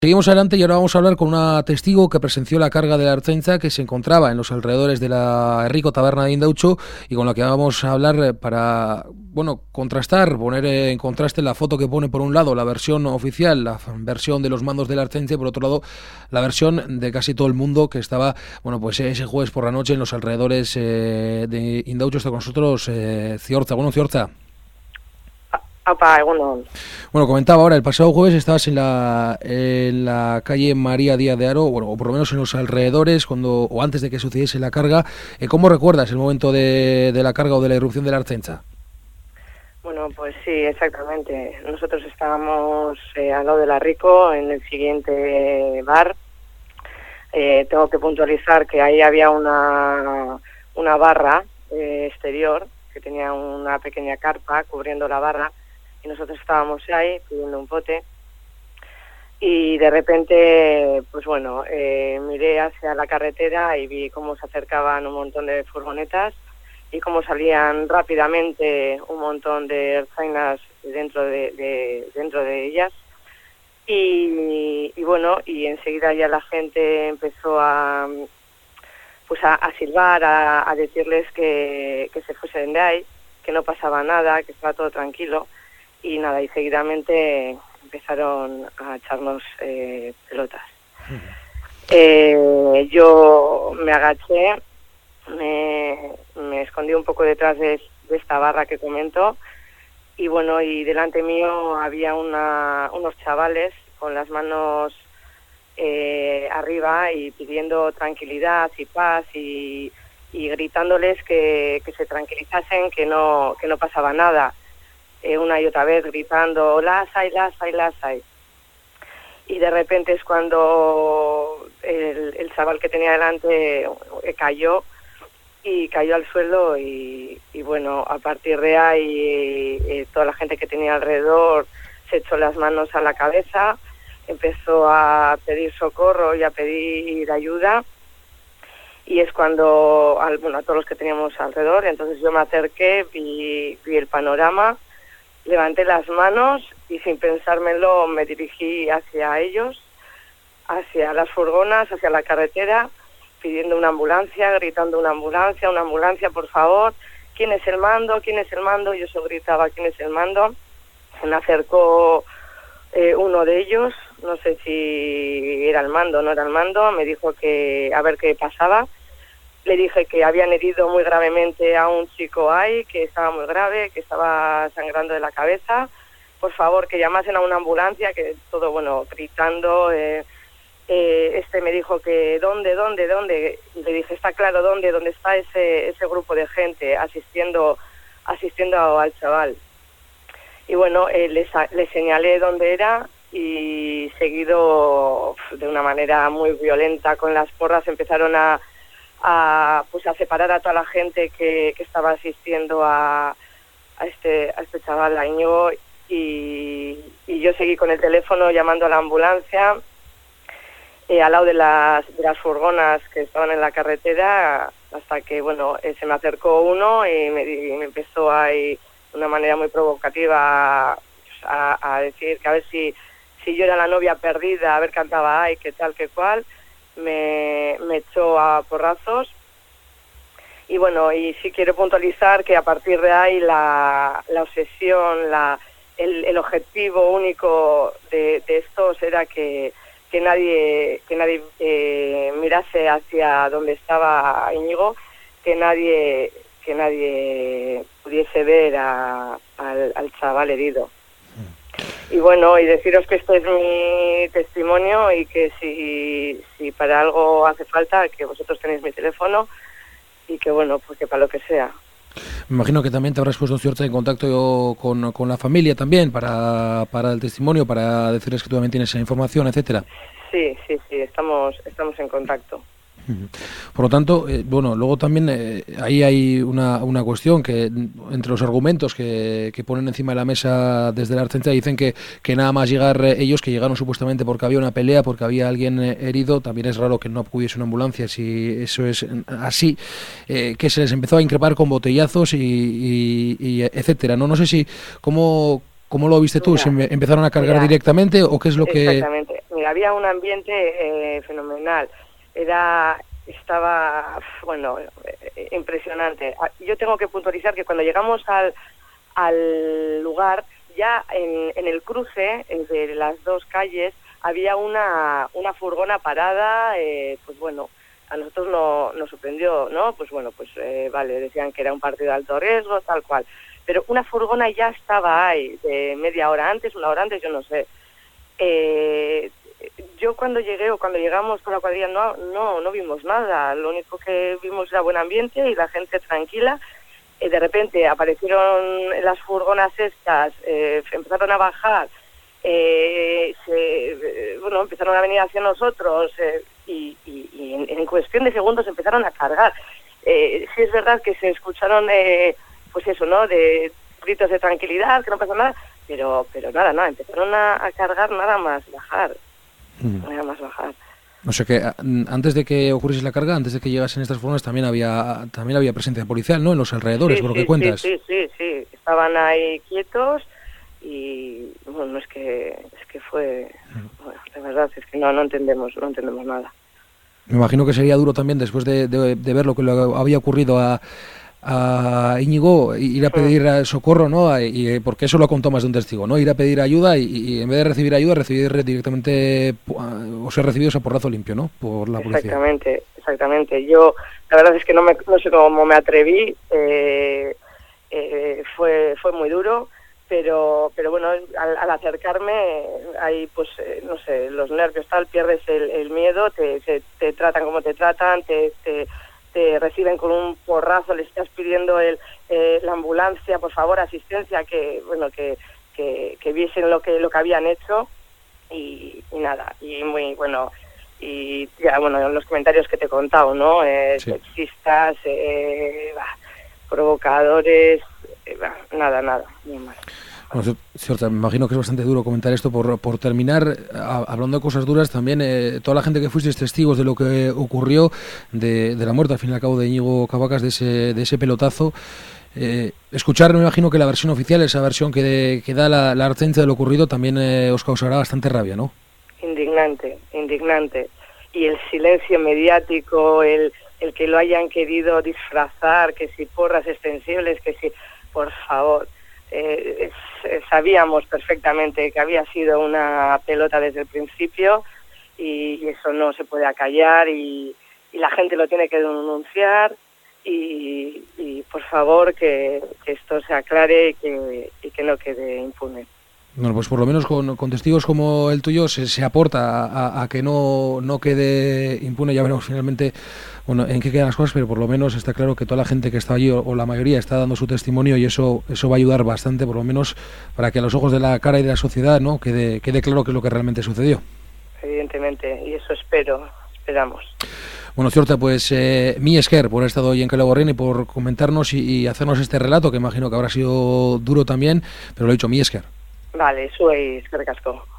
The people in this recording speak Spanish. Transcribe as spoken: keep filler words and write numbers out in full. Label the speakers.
Speaker 1: Seguimos adelante y ahora vamos a hablar con una testigo que presenció la carga de la Ertzaintza que se encontraba en los alrededores de la Herriko Taberna de Indaucho y con la que vamos a hablar para, bueno, contrastar, poner en contraste la foto que pone por un lado la versión oficial, la versión de los mandos de la Ertzaintza y por otro lado la versión de casi todo el mundo que estaba, bueno, pues ese jueves por la noche en los alrededores eh, de Indaucho. Está con nosotros eh, Ziortza. Bueno, Ziortza.
Speaker 2: Opa, bueno.
Speaker 1: Bueno, comentaba ahora, el pasado jueves estabas en la en la calle María Díaz de Haro, bueno, o por lo menos en los alrededores, cuando o antes de que sucediese la carga. Eh, ¿Cómo recuerdas el momento de, de la carga o de la irrupción de la Ertzaintza?
Speaker 2: Bueno, pues sí, exactamente. Nosotros estábamos eh, al lado de la Herriko, en el siguiente bar. Eh, tengo que puntualizar que ahí había una, una barra eh, exterior, que tenía una pequeña carpa cubriendo la barra, y nosotros estábamos ahí pidiendo un pote y de repente, pues bueno, eh, miré hacia la carretera y vi cómo se acercaban un montón de furgonetas y cómo salían rápidamente un montón de ertzainas dentro de, de dentro de ellas y, y bueno, y enseguida ya la gente empezó a pues a, a silbar, a, a decirles que, que se fuesen de ahí, que no pasaba nada, que estaba todo tranquilo. Y nada, y seguidamente empezaron a echarnos eh, pelotas. Eh, yo me agaché, me, me escondí un poco detrás de, de esta barra que comento, y bueno, y delante mío había una, unos chavales con las manos eh, arriba y pidiendo tranquilidad y paz y, y gritándoles que, que se tranquilizasen, que no, que no pasaba nada. Eh, una y otra vez gritando, las hay, las hay, las hay. Y de repente es cuando el, el chaval que tenía delante eh, cayó y cayó al suelo y, y bueno, a partir de ahí eh, toda la gente que tenía alrededor se echó las manos a la cabeza, empezó a pedir socorro y a pedir ayuda. Y es cuando, al, bueno, a todos los que teníamos alrededor, entonces yo me acerqué, vi, vi el panorama, levanté las manos y sin pensármelo me dirigí hacia ellos, hacia las furgonas, hacia la carretera, pidiendo una ambulancia, gritando una ambulancia, una ambulancia, por favor. ¿Quién es el mando? ¿Quién es el mando? Yo solo gritaba, ¿quién es el mando? Se me acercó eh, uno de ellos, no sé si era el mando o no era el mando, me dijo que a ver qué pasaba. Le dije que habían herido muy gravemente a un chico ahí, que estaba muy grave, que estaba sangrando de la cabeza. Por favor, que llamasen a una ambulancia, que todo, bueno, gritando. Eh, eh, este me dijo que, ¿dónde, dónde, dónde? Le dije, está claro, ¿dónde? ¿Dónde está ese ese grupo de gente asistiendo asistiendo al chaval? Y bueno, eh, le, le señalé dónde era y seguido, de una manera muy violenta, con las porras, empezaron a a pues a separar a toda la gente que, que estaba asistiendo a, a este a este chaval, a Íñigo, y, y yo seguí con el teléfono llamando a la ambulancia eh, al lado de las de las furgonas que estaban en la carretera, hasta que bueno eh, se me acercó uno y me, y me empezó ahí de una manera muy provocativa a, a decir que a ver si si yo era la novia perdida, a ver cantaba ay, qué tal, qué cual. Me, me echó a porrazos y bueno, y sí quiero puntualizar que a partir de ahí la, la obsesión, la, el, el objetivo único de, de estos era que, que nadie que nadie eh, mirase hacia donde estaba Íñigo, que nadie que nadie pudiese ver a, al, al chaval herido. Y bueno, y deciros que este es mi testimonio y que si, si para algo hace falta, que vosotros tenéis mi teléfono y que bueno, pues que para lo que sea.
Speaker 1: Me imagino que también te habrás puesto, Ziortza, en contacto con, con la familia también para, para el testimonio, para decirles que tú también tienes esa información, etcétera.
Speaker 2: Sí, sí, sí, estamos, estamos en contacto.
Speaker 1: Por lo tanto, eh, bueno, luego también eh, ahí hay una, una cuestión que entre los argumentos que, que ponen encima de la mesa desde la Ertzaintza dicen que, que nada más llegar eh, ellos, que llegaron supuestamente porque había una pelea, porque había alguien eh, herido. También es raro que no acudiese una ambulancia si eso es así, eh, que se les empezó a increpar con botellazos y, y, y etcétera. No, no sé si cómo... ¿Cómo lo viste tú?
Speaker 2: Mira,
Speaker 1: ¿Si empezaron a cargar
Speaker 2: mira,
Speaker 1: directamente o qué es lo que...?
Speaker 2: Exactamente. mira, había un ambiente eh, fenomenal. Era, estaba, bueno, eh, impresionante. Yo tengo que puntualizar que cuando llegamos al, al lugar, ya en, en el cruce entre las dos calles había una, una furgona parada, eh, pues bueno, a nosotros no, nos sorprendió, ¿no? Pues bueno, pues eh, vale, decían que era un partido de alto riesgo, tal cual. Pero una furgona ya estaba ahí, de media hora antes, una hora antes, yo no sé. Eh, yo cuando llegué o cuando llegamos con la cuadrilla no, no, no vimos nada. Lo único que vimos era buen ambiente y la gente tranquila. Eh, de repente aparecieron las furgonas estas, eh, empezaron a bajar, eh, se, eh, bueno, empezaron a venir hacia nosotros eh, y, y, y en, en cuestión de segundos empezaron a cargar. Eh, sí es verdad que se escucharon, eh, pues eso, ¿no?, de gritos de tranquilidad, que no pasa nada, pero pero nada, nada, empezaron a, a cargar nada más bajar, mm. nada más bajar.
Speaker 1: O sea que antes de que ocurriese la carga, antes de que llegasen estas furgonas, también había también había presencia policial, ¿no?, en los alrededores,
Speaker 2: sí,
Speaker 1: por lo
Speaker 2: sí,
Speaker 1: que cuentas.
Speaker 2: Sí, sí, sí, sí, estaban ahí quietos y bueno, es que es que fue, bueno, de verdad es que no no entendemos, no entendemos nada.
Speaker 1: Me imagino que sería duro también después de, de, de ver lo que le había ocurrido a a Íñigo, ir a pedir socorro, ¿no? Y, porque eso lo contó más de un testigo, ¿no? Ir a pedir ayuda y, y en vez de recibir ayuda, recibir directamente, o ser recibidos a porrazo limpio, ¿no?, por la policía.
Speaker 2: Exactamente, exactamente. Yo, la verdad es que no me, no sé cómo me atreví, eh, eh, fue fue muy duro, pero pero bueno, al, al acercarme, ahí pues, eh, no sé, los nervios, tal, pierdes el, el miedo, te, te, te tratan como te tratan, te... te te reciben con un porrazo, le estás pidiendo el, eh, la ambulancia, por favor, asistencia, que bueno que, que, que viesen lo que lo que habían hecho y, y nada, y muy bueno, y ya bueno, los comentarios que te he contado, ¿no? Eh, sí. Sexistas, eh, bah, provocadores, eh, bah, nada, nada, muy mal.
Speaker 1: Bueno, cierto, me imagino que es bastante duro comentar esto. Por, por terminar, a, hablando de cosas duras, también eh, toda la gente que fuisteis testigos de lo que ocurrió, de, de la muerte al fin y al cabo de Íñigo Cabacas, de ese, de ese pelotazo, eh, escuchar, me imagino que la versión oficial, esa versión que, de, que da la, la Ertzaintza de lo ocurrido, también eh, os causará bastante rabia, ¿no?
Speaker 2: Indignante, indignante. Y el silencio mediático, el, el que lo hayan querido disfrazar, que si porras extensibles, que si, por favor... Eh, es, sabíamos perfectamente que había sido una pelota desde el principio y, y eso no se puede acallar y, y la gente lo tiene que denunciar y, y por favor que, que esto se aclare y que, y que no quede impune.
Speaker 1: Bueno, pues por lo menos con, con testigos como el tuyo se, se aporta a, a que no, no quede impune. Ya veremos finalmente bueno, en qué quedan las cosas, pero por lo menos está claro que toda la gente que está allí, o, o la mayoría, está dando su testimonio y eso eso va a ayudar bastante, por lo menos para que a los ojos de la cara y de la sociedad, ¿no?, quede, quede claro qué es lo que realmente sucedió.
Speaker 2: Evidentemente, y eso espero, esperamos.
Speaker 1: Bueno, Ciorta, pues eh, mi esker por haber estado hoy en Kale Borrén y por comentarnos y, y hacernos este relato, que imagino que habrá sido duro también, pero lo he dicho, mi esker.
Speaker 2: Vale, zuei eskerrik asko.